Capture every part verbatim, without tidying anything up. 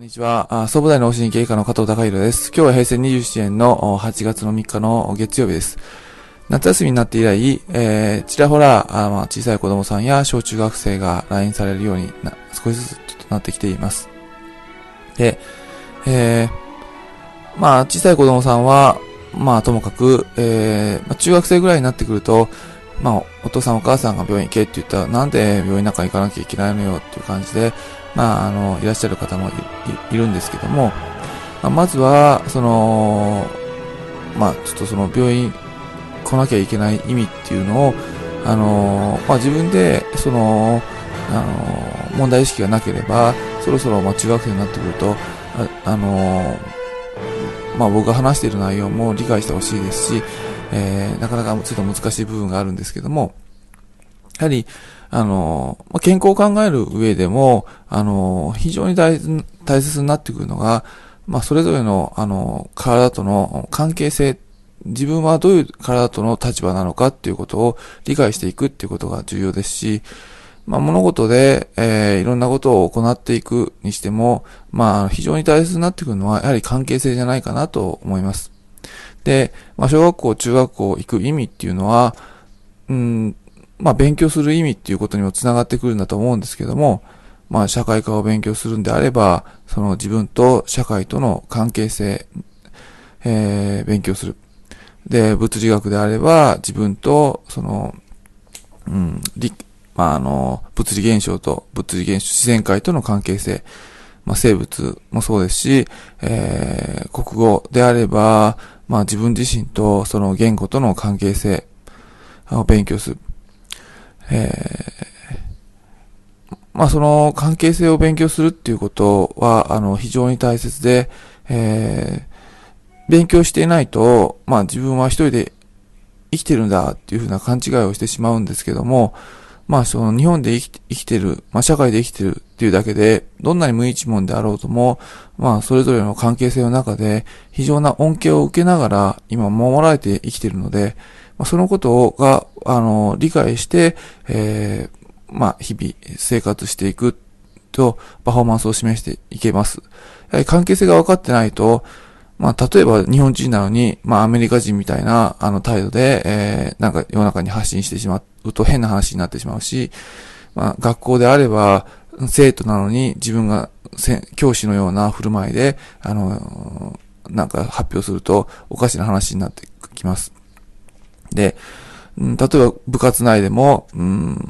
こんにちは。あ総武大脳神経科の加藤孝弘です。今日は平成にじゅうななねんのはちがつのみっかの月曜日です。夏休みになって以来、えー、ちらほらあ、まあ、小さい子供さんや小中学生が来院されるようにな少しずつちょっとなってきています。で、えー、まあ小さい子供さんは、まあともかく、えーまあ、中学生ぐらいになってくると、まあお父さんお母さんが病院行けって言ったら、なんで病院なんか行かなきゃいけないのよっていう感じで、まあ、あの、いらっしゃる方も い, い, いるんですけども、まあ、まずは、その、まあ、ちょっとその病院来なきゃいけない意味っていうのを、あの、まあ、自分で、その、あの、問題意識がなければ、そろそろ、まあ、中学生になってくると、あ、あの、まあ、僕が話している内容も理解してほしいですし、えー、なかなかちょっと難しい部分があるんですけども、やはり、あの、健康を考える上でも、あの、非常に大、大切になってくるのが、まあ、それぞれの、あの、体との関係性、自分はどういう体との立場なのかっていうことを理解していくっていうことが重要ですし、まあ、物事で、えー、いろんなことを行っていくにしても、まあ、非常に大切になってくるのは、やはり関係性じゃないかなと思います。で、まあ、小学校、中学校行く意味っていうのは、うん、まあ勉強する意味っていうことにもつながってくるんだと思うんですけども、まあ社会科を勉強するんであれば、その自分と社会との関係性、えー、勉強する。で、物理学であれば、自分と、その、うん、理、まああの、物理現象と物理現象、自然界との関係性、まあ生物もそうですし、えー、国語であれば、まあ自分自身とその言語との関係性を勉強する。えー、まあその関係性を勉強するっていうことは、あの、非常に大切で、えー、勉強していないと、まあ自分は一人で生きてるんだっていうふうな勘違いをしてしまうんですけども、まあその日本で生きて、生きてる、まあ社会で生きてるっていうだけで、どんなに無一文であろうとも、まあそれぞれの関係性の中で非常な恩恵を受けながら今守られて生きているので、そのことが、あの、理解して、えー、まあ、日々生活していくと、パフォーマンスを示していけます。やはり関係性が分かってないと、まあ、例えば日本人なのに、まあ、アメリカ人みたいな、あの、態度で、えー、なんか世の中に発信してしまうと変な話になってしまうし、まあ、学校であれば、生徒なのに自分が教師のような振る舞いで、あの、なんか発表するとおかしな話になってきます。で、例えば部活内でも、うん、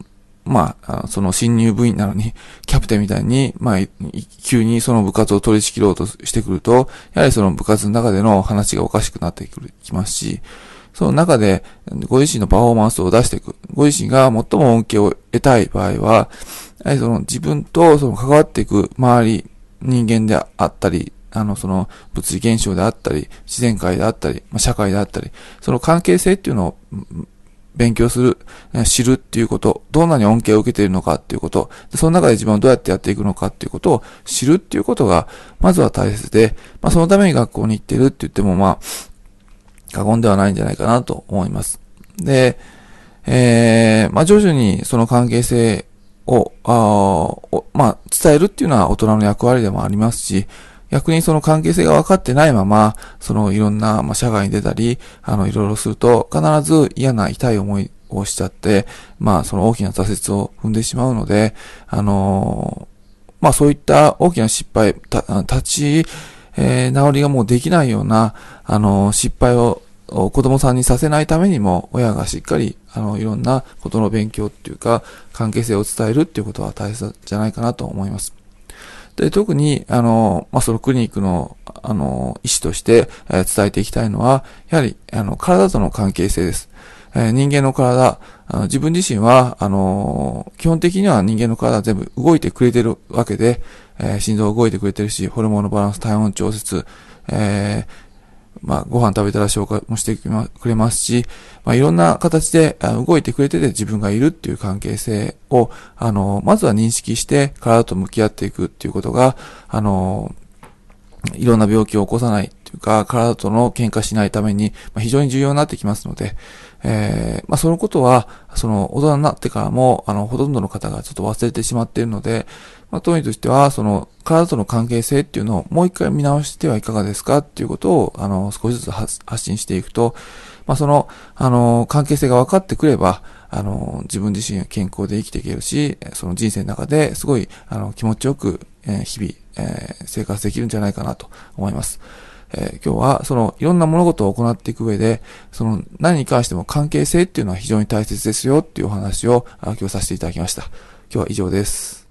まあ、その新入部員なのに、キャプテンみたいに、まあ、急にその部活を取り仕切ろうとしてくると、やはりその部活の中での話がおかしくなってきますし、その中でご自身のパフォーマンスを出していく。ご自身が最も恩恵を得たい場合は、やはりその自分とその関わっていく周り、人間であったり、あの、その、物理現象であったり、自然界であったり、まあ、社会であったり、その関係性っていうのを勉強する、知るっていうこと、どんなに恩恵を受けているのかっていうこと、その中で自分はどうやってやっていくのかっていうことを知るっていうことが、まずは大切で、まあ、そのために学校に行ってるって言っても、まあ、過言ではないんじゃないかなと思います。で、えー、まあ、徐々にその関係性を、あまあ、伝えるっていうのは大人の役割でもありますし、逆にその関係性が分かってないまま、そのいろんな、まあ、社会に出たり、あの、いろいろすると、必ず嫌な痛い思いをしちゃって、まあ、その大きな挫折を踏んでしまうので、あのー、まあ、そういった大きな失敗、た、立ち、えー、治りがもうできないような、あのー、失敗を子供さんにさせないためにも、親がしっかり、あの、いろんなことの勉強っていうか、関係性を伝えるっていうことは大切じゃないかなと思います。で、特に、あの、まあ、そのクリニックの、あの、医師として、えー、伝えていきたいのは、やはり、あの、体との関係性です。えー、人間の体、あの自分自身は、あの、基本的には人間の体は全部動いてくれてるわけで、えー、心臓動いてくれてるし、ホルモンのバランス、体温調節、えー、まあ、ご飯食べたら消化もしてくれますし、まあ、いろんな形で動いてくれてて自分がいるっていう関係性を、あの、まずは認識して体と向き合っていくっていうことが、あの、いろんな病気を起こさないっていうか、体との喧嘩しないために、まあ、非常に重要になってきますので、えー、まあ、そのことは、その、大人になってからも、あの、ほとんどの方がちょっと忘れてしまっているので、まあ、当院としては、その、体との関係性っていうのをもう一回見直してはいかがですかっていうことを、あの、少しずつ発信していくと、まあ、その、あの、関係性が分かってくれば、あの、自分自身が健康で生きていけるし、その人生の中ですごい、あの、気持ちよく、えー、日々、えー、生活できるんじゃないかなと思います。えー、今日は、その、いろんな物事を行っていく上で、その、何に関しても関係性っていうのは非常に大切ですよっていうお話を、今日させていただきました。今日は以上です。